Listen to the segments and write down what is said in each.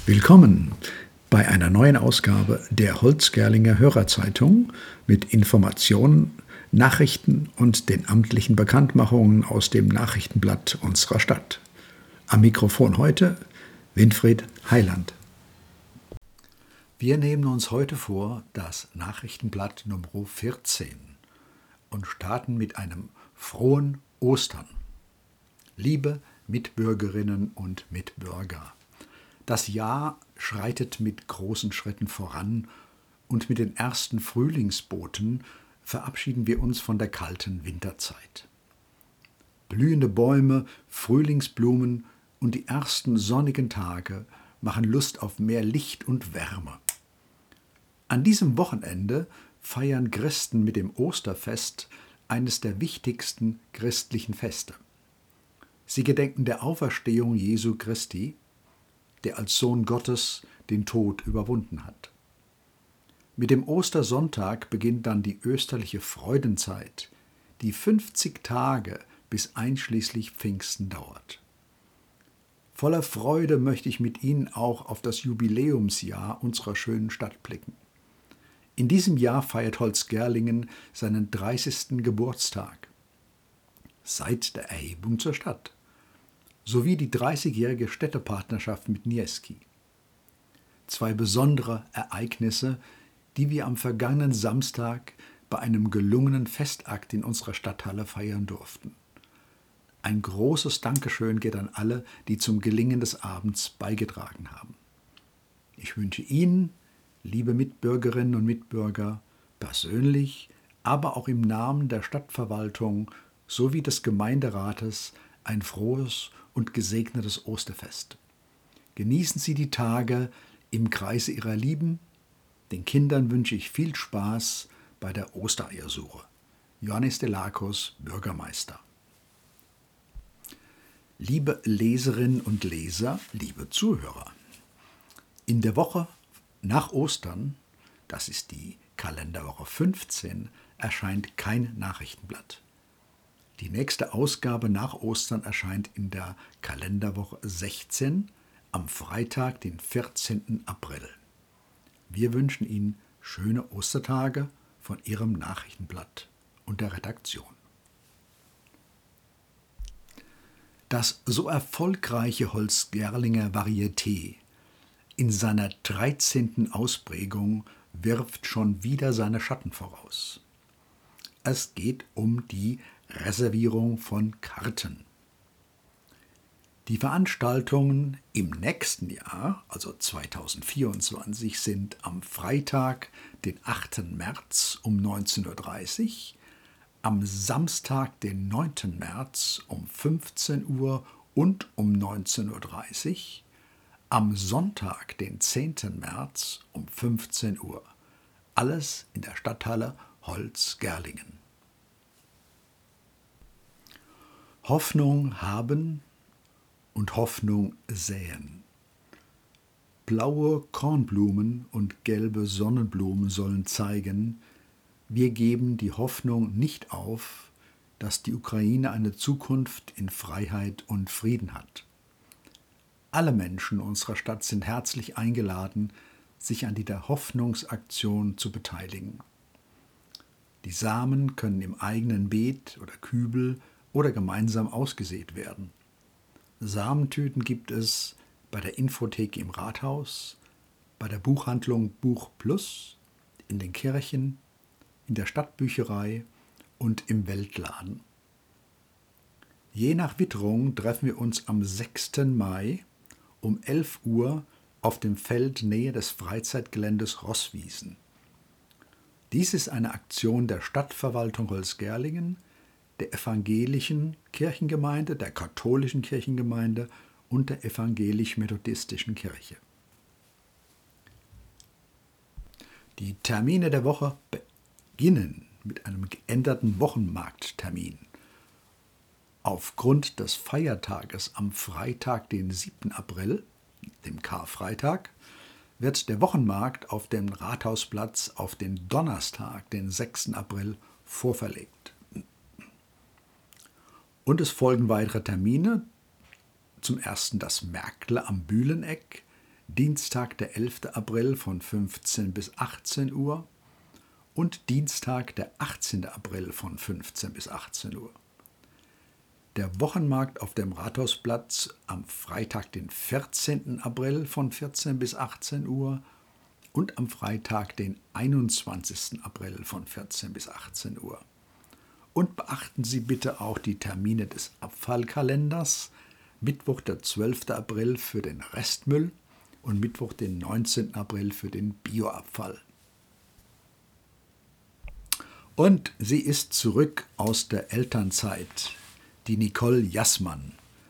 Willkommen bei einer neuen Ausgabe der Holzgerlinger Hörerzeitung mit Informationen, Nachrichten und den amtlichen Bekanntmachungen aus dem Nachrichtenblatt unserer Stadt. Am Mikrofon heute Winfried Heiland. Wir nehmen uns heute vor das Nachrichtenblatt Nummer 14 und starten mit einem frohen Ostern. Liebe Mitbürgerinnen und Mitbürger, das Jahr schreitet mit großen Schritten voran und mit den ersten Frühlingsboten verabschieden wir uns von der kalten Winterzeit. Blühende Bäume, Frühlingsblumen und die ersten sonnigen Tage machen Lust auf mehr Licht und Wärme. An diesem Wochenende feiern Christen mit dem Osterfest eines der wichtigsten christlichen Feste. Sie gedenken der Auferstehung Jesu Christi, der als Sohn Gottes den Tod überwunden hat. Mit dem Ostersonntag beginnt dann die österliche Freudenzeit, die 50 Tage bis einschließlich Pfingsten dauert. Voller Freude möchte ich mit Ihnen auch auf das Jubiläumsjahr unserer schönen Stadt blicken. In diesem Jahr feiert Holzgerlingen seinen 30. Geburtstag. Seit der Erhebung zur Stadt. Sowie die 30-jährige Städtepartnerschaft mit Niesky. Zwei besondere Ereignisse, die wir am vergangenen Samstag bei einem gelungenen Festakt in unserer Stadthalle feiern durften. Ein großes Dankeschön geht an alle, die zum Gelingen des Abends beigetragen haben. Ich wünsche Ihnen, liebe Mitbürgerinnen und Mitbürger, persönlich, aber auch im Namen der Stadtverwaltung sowie des Gemeinderates ein frohes und gesegnetes Osterfest. Genießen Sie die Tage im Kreise Ihrer Lieben. Den Kindern wünsche ich viel Spaß bei der Ostereiersuche. Johannes Delakos, Bürgermeister. Liebe Leserinnen und Leser, liebe Zuhörer, in der Woche nach Ostern, das ist die Kalenderwoche 15, erscheint kein Nachrichtenblatt. Die nächste Ausgabe nach Ostern erscheint in der Kalenderwoche 16 am Freitag, den 14. April. Wir wünschen Ihnen schöne Ostertage von Ihrem Nachrichtenblatt und der Redaktion. Das so erfolgreiche Holzgerlinger Varieté in seiner 13. Ausprägung wirft schon wieder seine Schatten voraus. Es geht um die Reservierung von Karten. Die Veranstaltungen im nächsten Jahr, also 2024, sind am Freitag, den 8. März um 19:30 Uhr, am Samstag, den 9. März um 15 Uhr und um 19:30 Uhr, am Sonntag, den 10. März um 15 Uhr. Alles in der Stadthalle Holzgerlingen. Hoffnung haben und Hoffnung säen. Blaue Kornblumen und gelbe Sonnenblumen sollen zeigen, wir geben die Hoffnung nicht auf, dass die Ukraine eine Zukunft in Freiheit und Frieden hat. Alle Menschen unserer Stadt sind herzlich eingeladen, sich an dieser Hoffnungsaktion zu beteiligen. Die Samen können im eigenen Beet oder Kübel oder gemeinsam ausgesät werden. Samentüten gibt es bei der Infothek im Rathaus, bei der Buchhandlung Buch Plus, in den Kirchen, in der Stadtbücherei und im Weltladen. Je nach Witterung treffen wir uns am 6. Mai um 11 Uhr auf dem Feld nähe des Freizeitgeländes Rosswiesen. Dies ist eine Aktion der Stadtverwaltung Holzgerlingen, der evangelischen Kirchengemeinde, der katholischen Kirchengemeinde und der evangelisch-methodistischen Kirche. Die Termine der Woche beginnen mit einem geänderten Wochenmarkttermin. Aufgrund des Feiertages am Freitag, den 7. April, dem Karfreitag, wird der Wochenmarkt auf dem Rathausplatz auf den Donnerstag, den 6. April, vorverlegt. Und es folgen weitere Termine. Zum ersten das Märkle am Bühleneck, Dienstag, der 11. April von 15 bis 18 Uhr und Dienstag, der 18. April von 15 bis 18 Uhr. Der Wochenmarkt auf dem Rathausplatz am Freitag, den 14. April von 14 bis 18 Uhr und am Freitag, den 21. April von 14 bis 18 Uhr. Und beachten Sie bitte auch die Termine des Abfallkalenders. Mittwoch, der 12. April für den Restmüll und Mittwoch, den 19. April für den Bioabfall. Und sie ist zurück aus der Elternzeit, die Nicole Jassmann,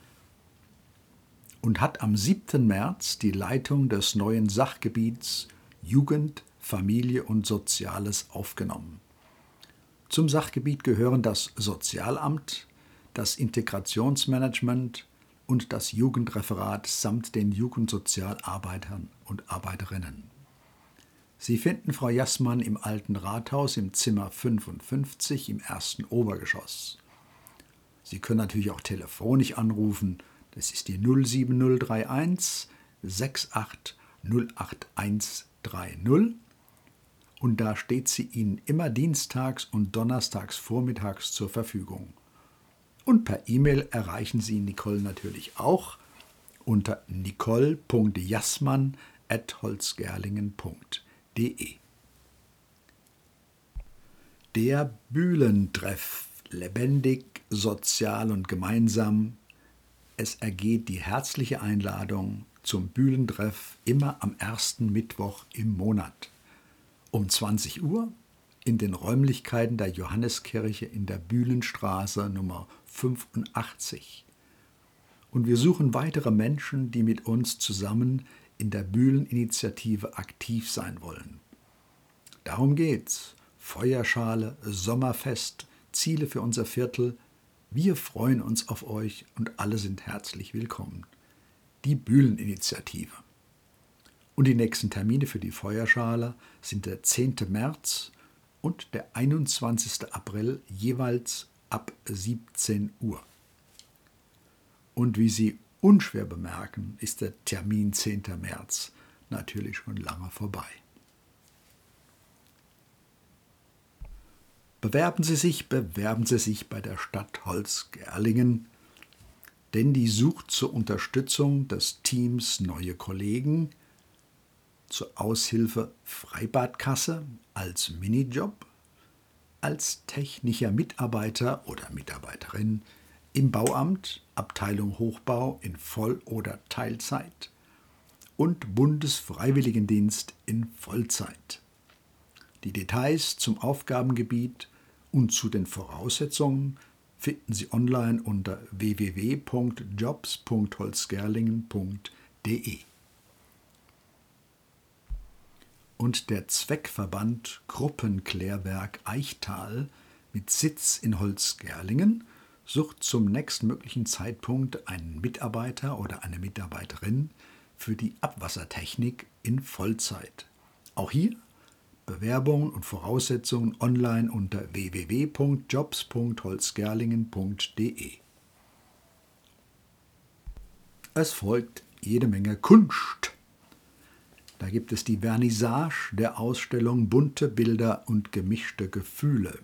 und hat am 7. März die Leitung des neuen Sachgebiets Jugend, Familie und Soziales aufgenommen. Zum Sachgebiet gehören das Sozialamt, das Integrationsmanagement und das Jugendreferat samt den Jugendsozialarbeitern und Arbeiterinnen. Sie finden Frau Jassmann im Alten Rathaus im Zimmer 55 im ersten Obergeschoss. Sie können natürlich auch telefonisch anrufen. Das ist die 07031 68 08130 und da steht sie Ihnen immer dienstags und donnerstags vormittags zur Verfügung. Und per E-Mail erreichen Sie Nicole natürlich auch unter nicole.jassmann@holzgerlingen.de. Der Bühlentreff, lebendig, sozial und gemeinsam. Es ergeht die herzliche Einladung zum Bühlentreff immer am ersten Mittwoch im Monat um 20 Uhr in den Räumlichkeiten der Johanneskirche in der Bühlenstraße Nummer 85. Und wir suchen weitere Menschen, die mit uns zusammen in der Bühleninitiative aktiv sein wollen. Darum geht's. Feuerschale, Sommerfest, Ziele für unser Viertel. Wir freuen uns auf euch und alle sind herzlich willkommen. Die Bühleninitiative. Und die nächsten Termine für die Feuerschale sind der 10. März und der 21. April jeweils ab 17 Uhr. Und wie Sie unschwer bemerken, ist der Termin 10. März natürlich schon lange vorbei. Bewerben Sie sich bei der Stadt Holzgerlingen, denn die sucht zur Unterstützung des Teams neue Kollegen, zur Aushilfe Freibadkasse als Minijob, als technischer Mitarbeiter oder Mitarbeiterin im Bauamt, Abteilung Hochbau in Voll- oder Teilzeit und Bundesfreiwilligendienst in Vollzeit. Die Details zum Aufgabengebiet und zu den Voraussetzungen finden Sie online unter www.jobs.holzgerlingen.de. Und der Zweckverband Gruppenklärwerk Eichtal mit Sitz in Holzgerlingen sucht zum nächstmöglichen Zeitpunkt einen Mitarbeiter oder eine Mitarbeiterin für die Abwassertechnik in Vollzeit. Auch hier Bewerbungen und Voraussetzungen online unter www.jobs.holzgerlingen.de. Es folgt jede Menge Kunst. Da gibt es die Vernissage der Ausstellung Bunte Bilder und gemischte Gefühle.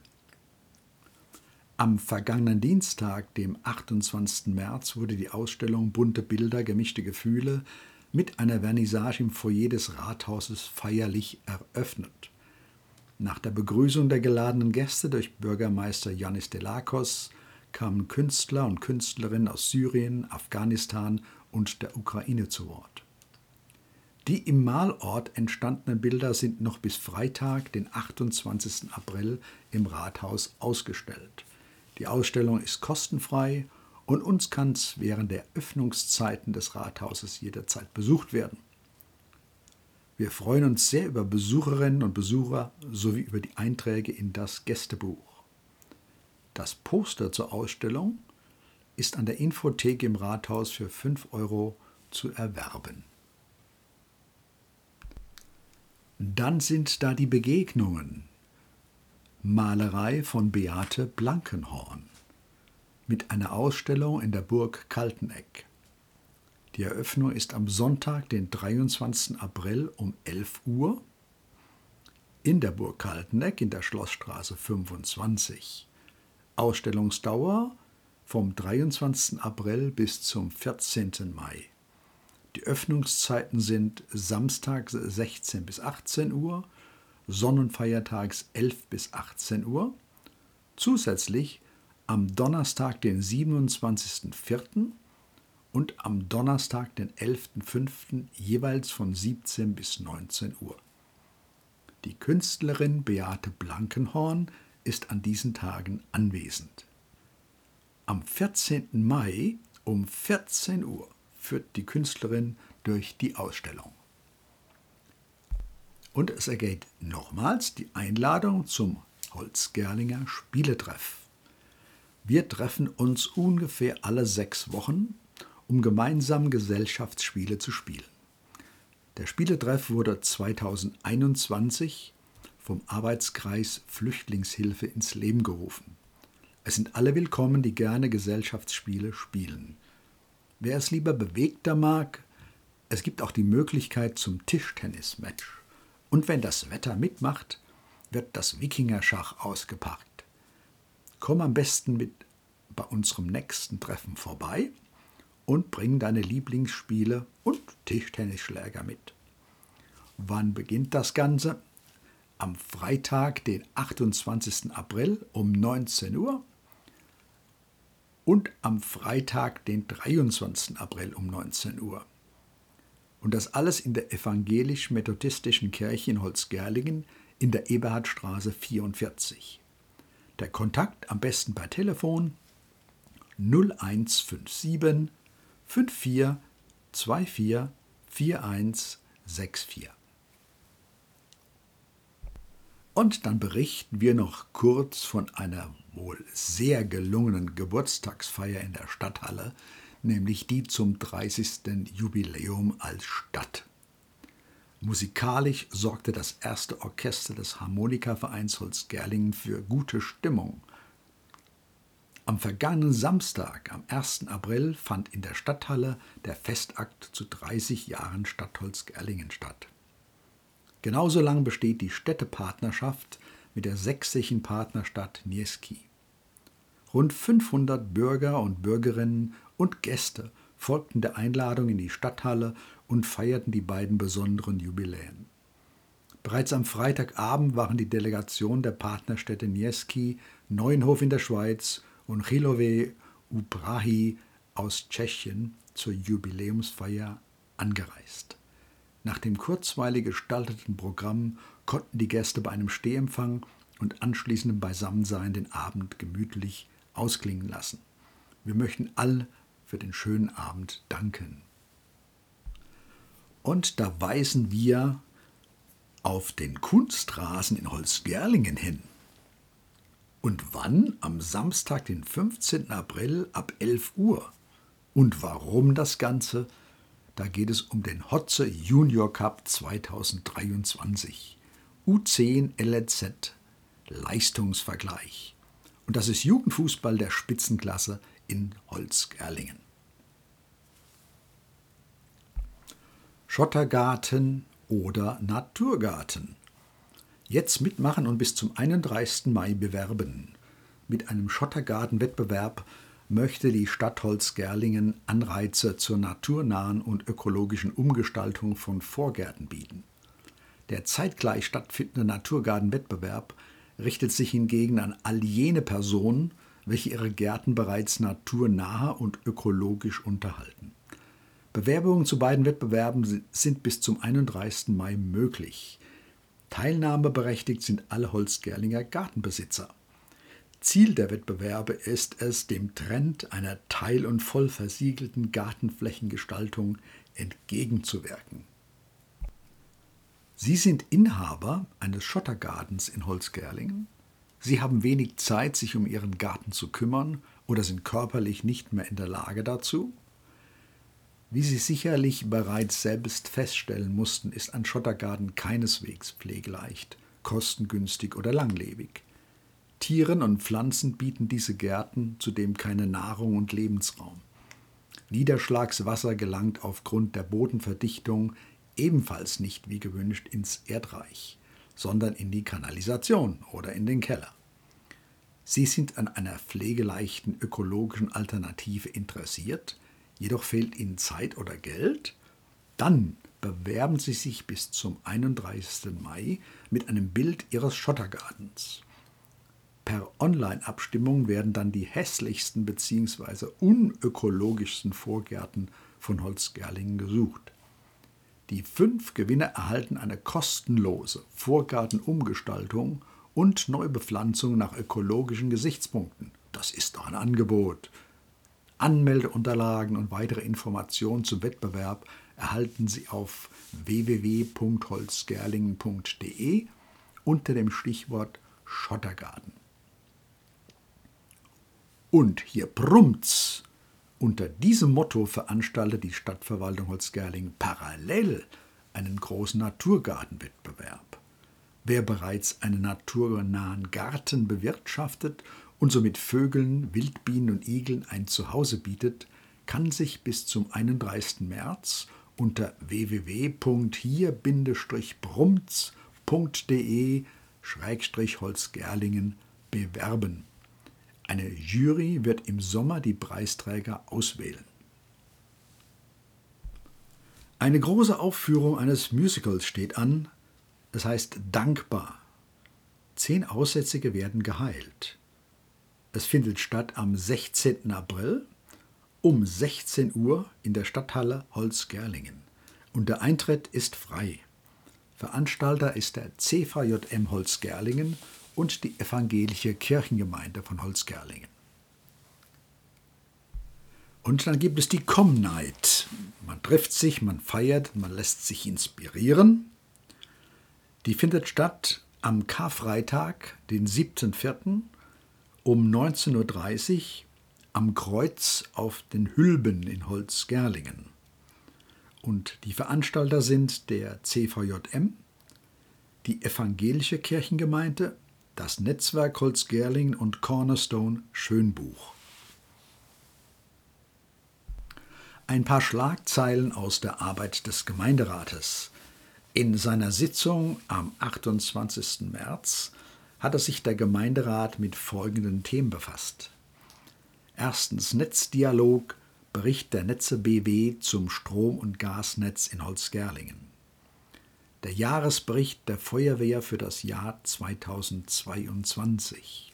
Am vergangenen Dienstag, dem 28. März, wurde die Ausstellung Bunte Bilder, gemischte Gefühle mit einer Vernissage im Foyer des Rathauses feierlich eröffnet. Nach der Begrüßung der geladenen Gäste durch Bürgermeister Yannis Delakos kamen Künstler und Künstlerinnen aus Syrien, Afghanistan und der Ukraine zu Wort. Die im Malort entstandenen Bilder sind noch bis Freitag, den 28. April, im Rathaus ausgestellt. Die Ausstellung ist kostenfrei und uns kann es während der Öffnungszeiten des Rathauses jederzeit besucht werden. Wir freuen uns sehr über Besucherinnen und Besucher sowie über die Einträge in das Gästebuch. Das Poster zur Ausstellung ist an der Infothek im Rathaus für 5 € zu erwerben. Dann sind da die Begegnungen. Malerei von Beate Blankenhorn mit einer Ausstellung in der Burg Kalteneck. Die Eröffnung ist am Sonntag, den 23. April um 11 Uhr in der Burg Kalteneck in der Schlossstraße 25. Ausstellungsdauer vom 23. April bis zum 14. Mai. Die Öffnungszeiten sind samstags 16 bis 18 Uhr, Sonn- und Feiertags 11 bis 18 Uhr. Zusätzlich am Donnerstag, den 27.04. und am Donnerstag, den 11.05. jeweils von 17 bis 19 Uhr. Die Künstlerin Beate Blankenhorn ist an diesen Tagen anwesend. Am 14. Mai um 14 Uhr führt die Künstlerin durch die Ausstellung. Und es ergeht nochmals die Einladung zum Holzgerlinger Spieletreff. Wir treffen uns ungefähr alle 6 Wochen, um gemeinsam Gesellschaftsspiele zu spielen. Der Spieletreff wurde 2021 vom Arbeitskreis Flüchtlingshilfe ins Leben gerufen. Es sind alle willkommen, die gerne Gesellschaftsspiele spielen. Wer es lieber bewegter mag, es gibt auch die Möglichkeit zum Tischtennismatch. Und wenn das Wetter mitmacht, wird das Wikingerschach ausgepackt. Komm am besten mit bei unserem nächsten Treffen vorbei und bring deine Lieblingsspiele und Tischtennisschläger mit. Wann beginnt das Ganze? Am Freitag, den 28. April um 19 Uhr und am Freitag, den 23. April um 19 Uhr. Und das alles in der evangelisch-methodistischen Kirche in Holzgerlingen in der Eberhardstraße 44. Der Kontakt am besten per Telefon 0157 54 24 4164. Und dann berichten wir noch kurz von einer wohl sehr gelungenen Geburtstagsfeier in der Stadthalle, nämlich die zum 30. Jubiläum als Stadt. Musikalisch sorgte das erste Orchester des Harmonikavereins Holzgerlingen für gute Stimmung. Am vergangenen Samstag, am 1. April, fand in der Stadthalle der Festakt zu 30 Jahren Stadt Holzgerlingen statt. Genauso lang besteht die Städtepartnerschaft mit der sächsischen Partnerstadt Niesky. Rund 500 Bürger und Bürgerinnen und Gäste folgten der Einladung in die Stadthalle und feierten die beiden besonderen Jubiläen. Bereits am Freitagabend waren die Delegationen der Partnerstädte Niesky, Neuenhof in der Schweiz und Chilowe u Prahy aus Tschechien zur Jubiläumsfeier angereist. Nach dem kurzweilig gestalteten Programm konnten die Gäste bei einem Stehempfang und anschließendem Beisammensein den Abend gemütlich ausklingen lassen. Wir möchten all für den schönen Abend danken. Und da weisen wir auf den Kunstrasen in Holzgerlingen hin. Und wann? Am Samstag, den 15. April ab 11 Uhr. Und warum das Ganze? Da geht es um den Hotze Junior Cup 2023. U10 LZ Leistungsvergleich. Und das ist Jugendfußball der Spitzenklasse in Holzgerlingen. Schottergarten oder Naturgarten. Jetzt mitmachen und bis zum 31. Mai bewerben. Mit einem Schottergarten-Wettbewerb möchte die Stadt Holzgerlingen Anreize zur naturnahen und ökologischen Umgestaltung von Vorgärten bieten. Der zeitgleich stattfindende Naturgartenwettbewerb richtet sich hingegen an all jene Personen, welche ihre Gärten bereits naturnah und ökologisch unterhalten. Bewerbungen zu beiden Wettbewerben sind bis zum 31. Mai möglich. Teilnahmeberechtigt sind alle Holzgerlinger Gartenbesitzer. Ziel der Wettbewerbe ist es, dem Trend einer teil- und voll versiegelten Gartenflächengestaltung entgegenzuwirken. Sie sind Inhaber eines Schottergartens in Holzgerlingen. Sie haben wenig Zeit, sich um Ihren Garten zu kümmern oder sind körperlich nicht mehr in der Lage dazu. Wie Sie sicherlich bereits selbst feststellen mussten, ist ein Schottergarten keineswegs pflegeleicht, kostengünstig oder langlebig. Tieren und Pflanzen bieten diese Gärten zudem keine Nahrung und Lebensraum. Niederschlagswasser gelangt aufgrund der Bodenverdichtung ebenfalls nicht wie gewünscht ins Erdreich, sondern in die Kanalisation oder in den Keller. Sie sind an einer pflegeleichten ökologischen Alternative interessiert, jedoch fehlt Ihnen Zeit oder Geld? Dann bewerben Sie sich bis zum 31. Mai mit einem Bild Ihres Schottergartens. Per Online-Abstimmung werden dann die hässlichsten bzw. unökologischsten Vorgärten von Holzgerlingen gesucht. Die 5 Gewinner erhalten eine kostenlose Vorgartenumgestaltung und Neubepflanzung nach ökologischen Gesichtspunkten. Das ist doch ein Angebot. Anmeldeunterlagen und weitere Informationen zum Wettbewerb erhalten Sie auf www.holzgerlingen.de unter dem Stichwort Schottergarten. Und hier brummt's. Unter diesem Motto veranstaltet die Stadtverwaltung Holzgerlingen parallel einen großen Naturgartenwettbewerb. Wer bereits einen naturnahen Garten bewirtschaftet und somit Vögeln, Wildbienen und Igeln ein Zuhause bietet, kann sich bis zum 31. März unter www.hier-brummtz.de/Holzgerlingen bewerben. Eine Jury wird im Sommer die Preisträger auswählen. Eine große Aufführung eines Musicals steht an. Es heißt Dankbar. 10 Aussätzige werden geheilt. Es findet statt am 16. April um 16 Uhr in der Stadthalle Holzgerlingen. Und der Eintritt ist frei. Veranstalter ist der CVJM Holzgerlingen und die evangelische Kirchengemeinde von Holzgerlingen. Und dann gibt es die Com-Night. Man trifft sich, man feiert, man lässt sich inspirieren. Die findet statt am Karfreitag, den 7.4. um 19.30 Uhr am Kreuz auf den Hülben in Holzgerlingen. Und die Veranstalter sind der CVJM, die evangelische Kirchengemeinde, das Netzwerk Holzgerlingen und Cornerstone Schönbuch. Ein paar Schlagzeilen aus der Arbeit des Gemeinderates. In seiner Sitzung am 28. März hatte sich der Gemeinderat mit folgenden Themen befasst. Erstens Netzdialog, Bericht der Netze BW zum Strom- und Gasnetz in Holzgerlingen. Der Jahresbericht der Feuerwehr für das Jahr 2022.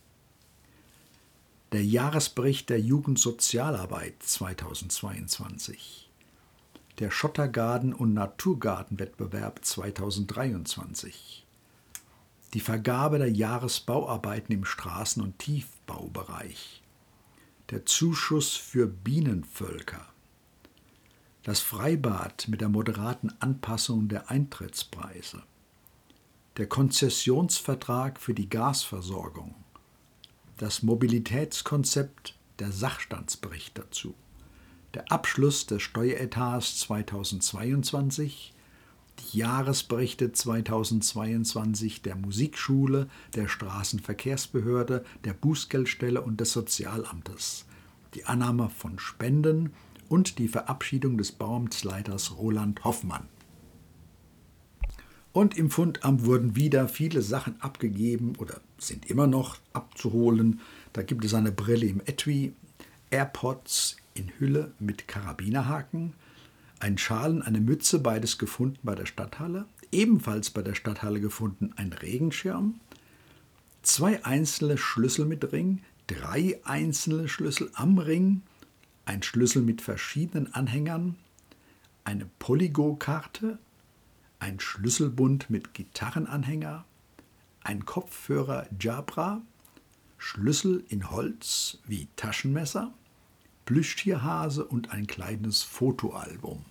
Der Jahresbericht der Jugendsozialarbeit 2022. Der Schottergarten- und Naturgartenwettbewerb 2023. Die Vergabe der Jahresbauarbeiten im Straßen- und Tiefbaubereich. Der Zuschuss für Bienenvölker. Das Freibad mit der moderaten Anpassung der Eintrittspreise. Der Konzessionsvertrag für die Gasversorgung. Das Mobilitätskonzept, der Sachstandsbericht dazu. Der Abschluss des Steueretats 2022, die Jahresberichte 2022 der Musikschule, der Straßenverkehrsbehörde, der Bußgeldstelle und des Sozialamtes, die Annahme von Spenden und die Verabschiedung des Bauamtsleiters Roland Hoffmann. Und im Fundamt wurden wieder viele Sachen abgegeben oder sind immer noch abzuholen. Da gibt es eine Brille im Etui, AirPods in Hülle mit Karabinerhaken, ein Schal und eine Mütze, beides gefunden bei der Stadthalle, ebenfalls bei der Stadthalle gefunden ein Regenschirm, 2 einzelne Schlüssel mit Ring, 3 einzelne Schlüssel am Ring, ein Schlüssel mit verschiedenen Anhängern, eine Polygo-Karte, ein Schlüsselbund mit Gitarrenanhänger, ein Kopfhörer Jabra, Schlüssel in Holz wie Taschenmesser, Plüschtierhase und ein kleines Fotoalbum.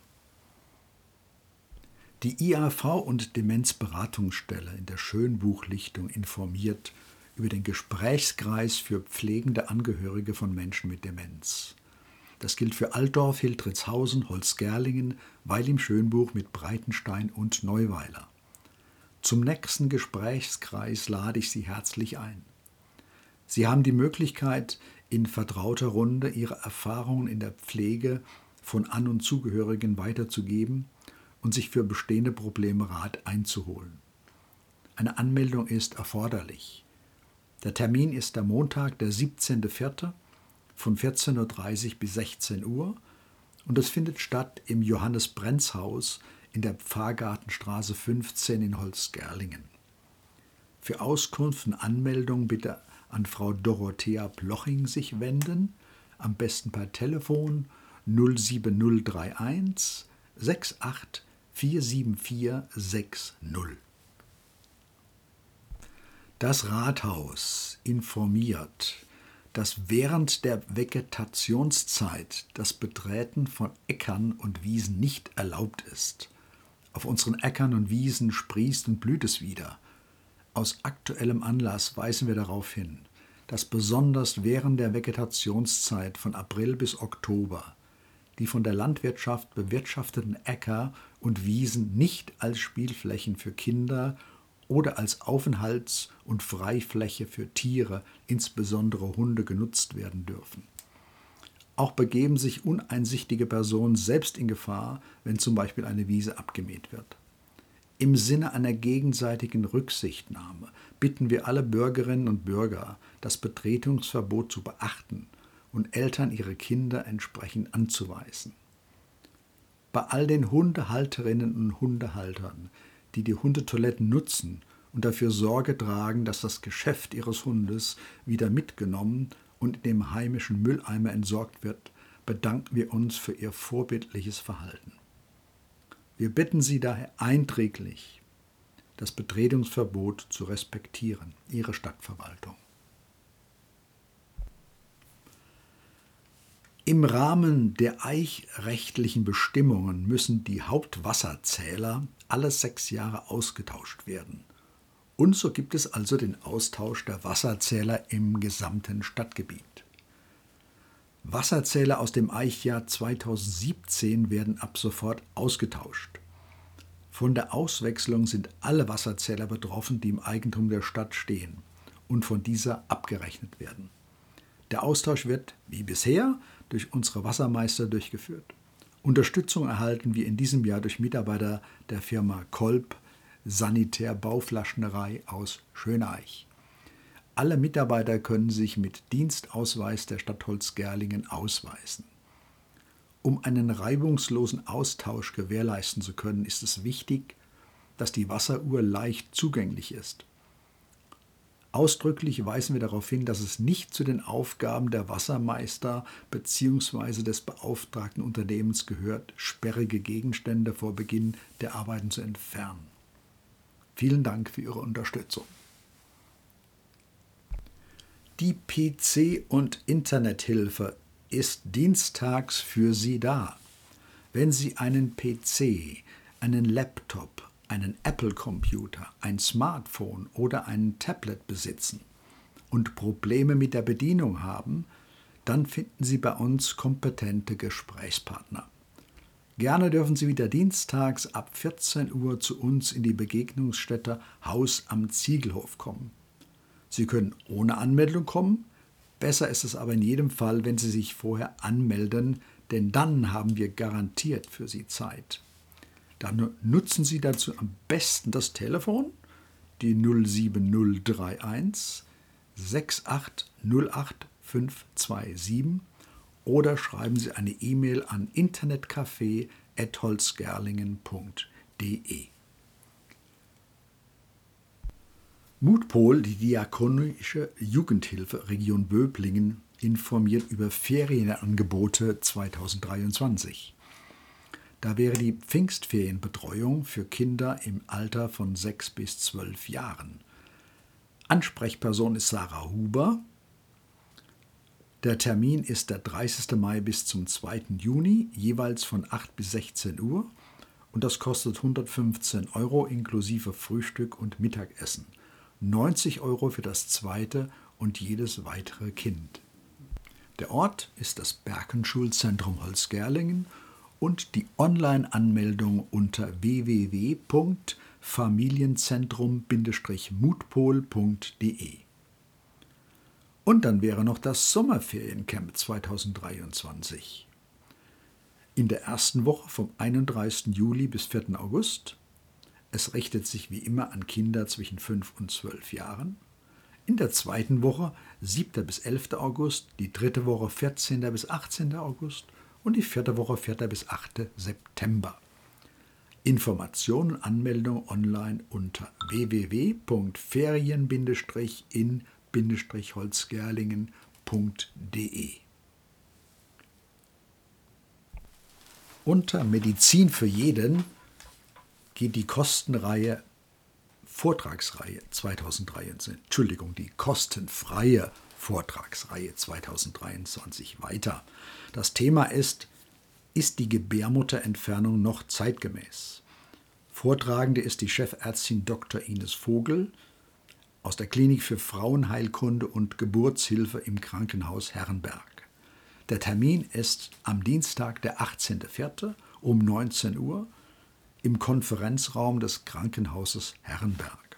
Die IAV und Demenzberatungsstelle in der Schönbuchlichtung informiert über den Gesprächskreis für pflegende Angehörige von Menschen mit Demenz. Das gilt für Altdorf, Hiltritzhausen, Holzgerlingen, Weil im Schönbuch mit Breitenstein und Neuweiler. Zum nächsten Gesprächskreis lade ich Sie herzlich ein. Sie haben die Möglichkeit, in vertrauter Runde ihre Erfahrungen in der Pflege von An- und Zugehörigen weiterzugeben und sich für bestehende Probleme Rat einzuholen. Eine Anmeldung ist erforderlich. Der Termin ist der Montag, der 17.04. von 14.30 Uhr bis 16 Uhr und es findet statt im Johannes-Brenz-Haus in der Pfarrgartenstraße 15 in Holzgerlingen. Für Auskunft und Anmeldung bitte an Frau Dorothea Ploching sich wenden, am besten per Telefon 07031 68 47460. Das Rathaus informiert, dass während der Vegetationszeit das Betreten von Äckern und Wiesen nicht erlaubt ist. Auf unseren Äckern und Wiesen sprießt und blüht es wieder. Aus aktuellem Anlass weisen wir darauf hin, dass besonders während der Vegetationszeit von April bis Oktober die von der Landwirtschaft bewirtschafteten Äcker und Wiesen nicht als Spielflächen für Kinder oder als Aufenthalts- und Freifläche für Tiere, insbesondere Hunde, genutzt werden dürfen. Auch begeben sich uneinsichtige Personen selbst in Gefahr, wenn zum Beispiel eine Wiese abgemäht wird. Im Sinne einer gegenseitigen Rücksichtnahme bitten wir alle Bürgerinnen und Bürger, das Betretungsverbot zu beachten und Eltern ihre Kinder entsprechend anzuweisen. Bei all den Hundehalterinnen und Hundehaltern, die die Hundetoiletten nutzen und dafür Sorge tragen, dass das Geschäft ihres Hundes wieder mitgenommen und in dem heimischen Mülleimer entsorgt wird, bedanken wir uns für ihr vorbildliches Verhalten. Wir bitten Sie daher einträglich, das Betretungsverbot zu respektieren, Ihre Stadtverwaltung. Im Rahmen der eichrechtlichen Bestimmungen müssen die Hauptwasserzähler alle 6 Jahre ausgetauscht werden. Und so gibt es also den Austausch der Wasserzähler im gesamten Stadtgebiet. Wasserzähler aus dem Eichjahr 2017 werden ab sofort ausgetauscht. Von der Auswechslung sind alle Wasserzähler betroffen, die im Eigentum der Stadt stehen und von dieser abgerechnet werden. Der Austausch wird, wie bisher, durch unsere Wassermeister durchgeführt. Unterstützung erhalten wir in diesem Jahr durch Mitarbeiter der Firma Kolb Sanitär-Bauflaschnerei aus Schöneich. Alle Mitarbeiter können sich mit Dienstausweis der Stadt Holzgerlingen ausweisen. Um einen reibungslosen Austausch gewährleisten zu können, ist es wichtig, dass die Wasseruhr leicht zugänglich ist. Ausdrücklich weisen wir darauf hin, dass es nicht zu den Aufgaben der Wassermeister bzw. des beauftragten Unternehmens gehört, sperrige Gegenstände vor Beginn der Arbeiten zu entfernen. Vielen Dank für Ihre Unterstützung. Die PC- und Internethilfe ist dienstags für Sie da. Wenn Sie einen PC, einen Laptop, einen Apple-Computer, ein Smartphone oder ein Tablet besitzen und Probleme mit der Bedienung haben, dann finden Sie bei uns kompetente Gesprächspartner. Gerne dürfen Sie wieder dienstags ab 14 Uhr zu uns in die Begegnungsstätte Haus am Ziegelhof kommen. Sie können ohne Anmeldung kommen, besser ist es aber in jedem Fall, wenn Sie sich vorher anmelden, denn dann haben wir garantiert für Sie Zeit. Dann nutzen Sie dazu am besten das Telefon, die 07031 6808 527 oder schreiben Sie eine E-Mail an internetcafé@holzgerlingen.de. Mutpol, die Diakonische Jugendhilfe Region Böblingen, informiert über Ferienangebote 2023. Da wäre die Pfingstferienbetreuung für Kinder im Alter von 6 bis 12 Jahren. Ansprechperson ist Sarah Huber. Der Termin ist der 30. Mai bis zum 2. Juni, jeweils von 8 bis 16 Uhr und das kostet 115 € inklusive Frühstück und Mittagessen, 90 € für das zweite und jedes weitere Kind. Der Ort ist das Berkenschulzentrum Holzgerlingen und die Online-Anmeldung unter www.familienzentrum-mutpol.de. Und dann wäre noch das Sommerferiencamp 2023. In der ersten Woche vom 31. Juli bis 4. August. Es richtet sich wie immer an Kinder zwischen 5 und 12 Jahren. In der zweiten Woche 7. bis 11. August, die dritte Woche 14. bis 18. August und die vierte Woche 4. bis 8. September. Informationen und Anmeldung online unter www.ferien-in-holzgerlingen.de. Unter Medizin für jeden geht die kostenfreie Vortragsreihe 2023 weiter. Das Thema ist die Gebärmutterentfernung noch zeitgemäß? Vortragende ist die Chefärztin Dr. Ines Vogel aus der Klinik für Frauenheilkunde und Geburtshilfe im Krankenhaus Herrenberg. Der Termin ist am Dienstag, der 18.04. um 19 Uhr im Konferenzraum des Krankenhauses Herrenberg.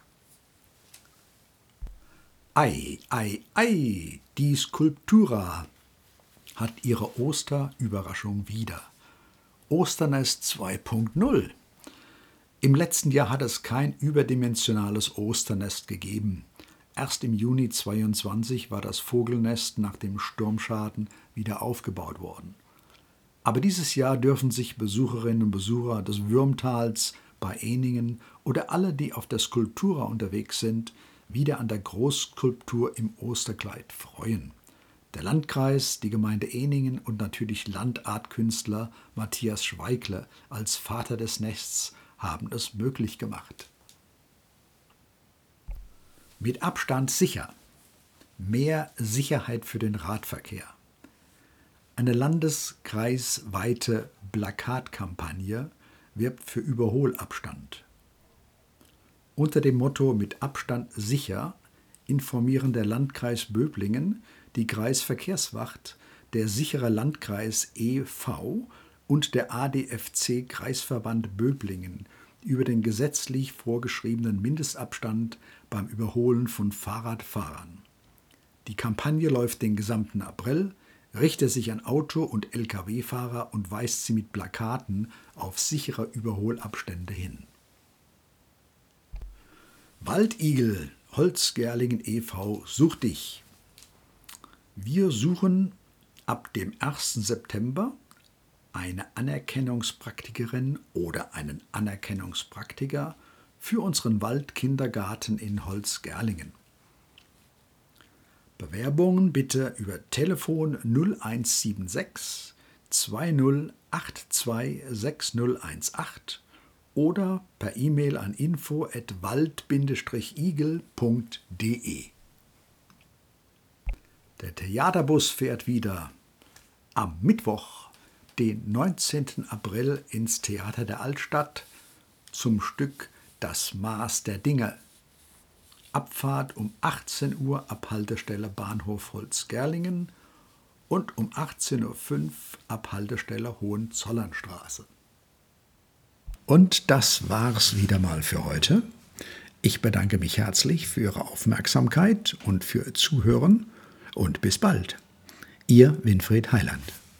Ei, ei, ei, die Skulptura hat ihre Osterüberraschung wieder. Osternest 2.0. Im letzten Jahr hat es kein überdimensionales Osternest gegeben. Erst im Juni 2022 war das Vogelnest nach dem Sturmschaden wieder aufgebaut worden. Aber dieses Jahr dürfen sich Besucherinnen und Besucher des Würmtals bei Ehningen oder alle, die auf der Skulptura unterwegs sind, wieder an der Großskulptur im Osterkleid freuen. Der Landkreis, die Gemeinde Ehningen und natürlich Landartkünstler Matthias Schweigler als Vater des Nests haben es möglich gemacht. Mit Abstand sicher. Mehr Sicherheit für den Radverkehr. Eine landeskreisweite Plakatkampagne wirbt für Überholabstand. Unter dem Motto Mit Abstand sicher informieren der Landkreis Böblingen, die Kreisverkehrswacht, der Sichere Landkreis e.V. und der ADFC Kreisverband Böblingen über den gesetzlich vorgeschriebenen Mindestabstand beim Überholen von Fahrradfahrern. Die Kampagne läuft den gesamten April, richtet sich an Auto- und Lkw-Fahrer und weist sie mit Plakaten auf sichere Überholabstände hin. Waldigel Holzgerlingen e.V. sucht dich. Wir suchen ab dem 1. September eine Anerkennungspraktikerin oder einen Anerkennungspraktiker für unseren Waldkindergarten in Holzgerlingen. Bewerbungen bitte über Telefon 0176 2082 6018 oder per E-Mail an info@wald-igel.de. Der Theaterbus fährt wieder am Mittwoch, den 19. April, ins Theater der Altstadt zum Stück Das Maß der Dinge. Abfahrt um 18 Uhr ab Haltestelle Bahnhof Holzgerlingen und um 18.05 Uhr ab Haltestelle Hohenzollernstraße. Und das war's wieder mal für heute. Ich bedanke mich herzlich für Ihre Aufmerksamkeit und für Ihr Zuhören und bis bald. Ihr Winfried Heiland.